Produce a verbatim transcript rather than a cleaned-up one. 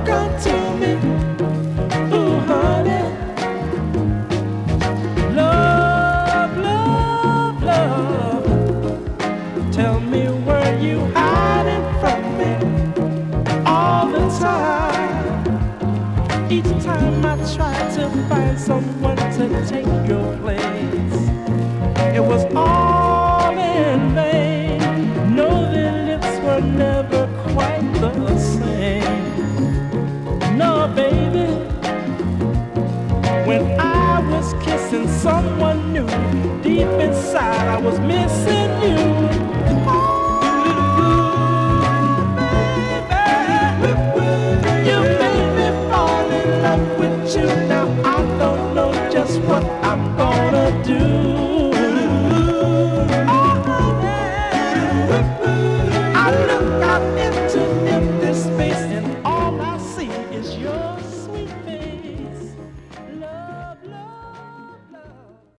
come to me. Ooh, honey. Love, love, love. Tell me where you hiding from me all the time. Each time I try to find someone to take your place, it was all in vain. No, their lips were never quite the same. No, baby, when I was kissing someone new, deep inside I was missing